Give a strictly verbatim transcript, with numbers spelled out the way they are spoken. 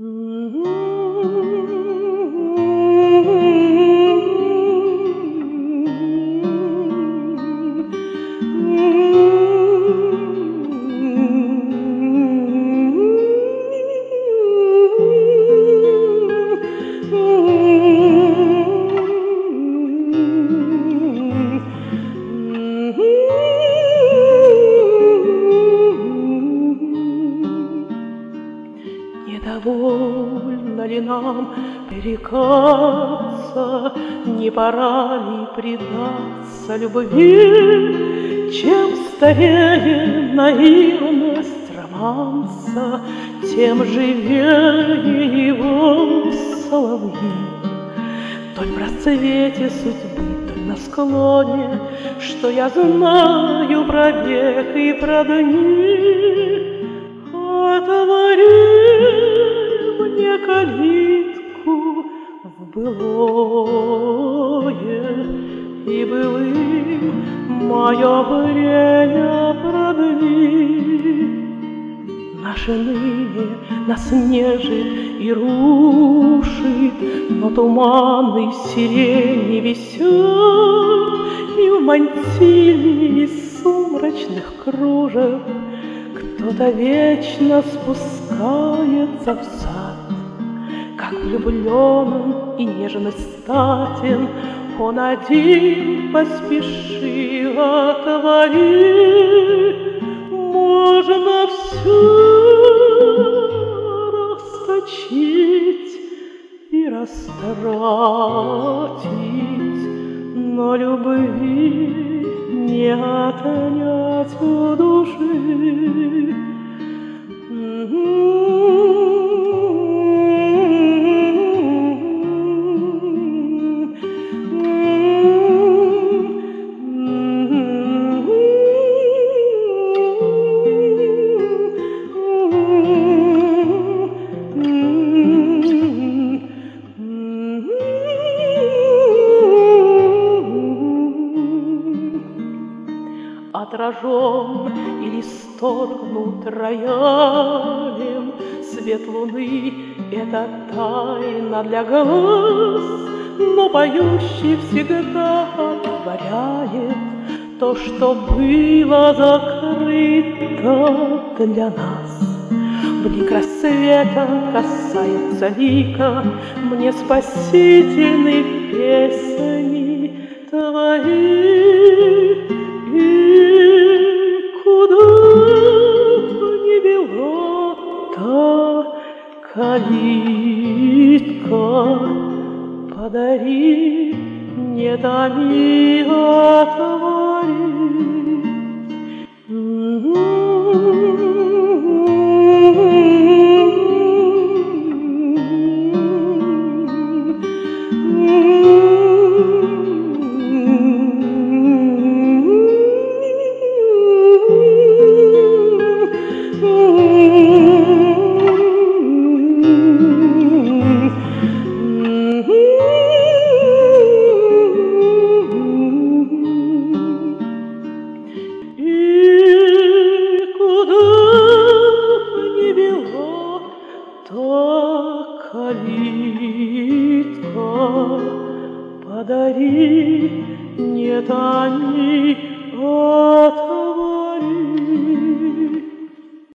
Довольно ли нам перекаться, не пора ли предаться любви? Чем старее наивность романса, тем живее его соловьи. То ли в расцвете судьбы, то ли на склоне, что я знаю про век и про дни. Отвори мне калитку в былое, и былым мое время продли. Наше ныне нас нежит и рушит, но туманный сирени висят, и в мантилии из сумрачных кружев кто-то вечно спускается в сад. Как влюблён и нежно статен, он один поспеши, отвори. Можно всё расточить и растратить, но любви не отнять у души. Отражен или сторгнут роялем свет луны — это тайна для глаз, но поющий всегда отворяет то, что было закрыто для нас. Блик рассвета касается лика мне спасительной песни твоей. И куда б ни вела та калитка, подари, не томи, отвори. Калитка, подари, не томи.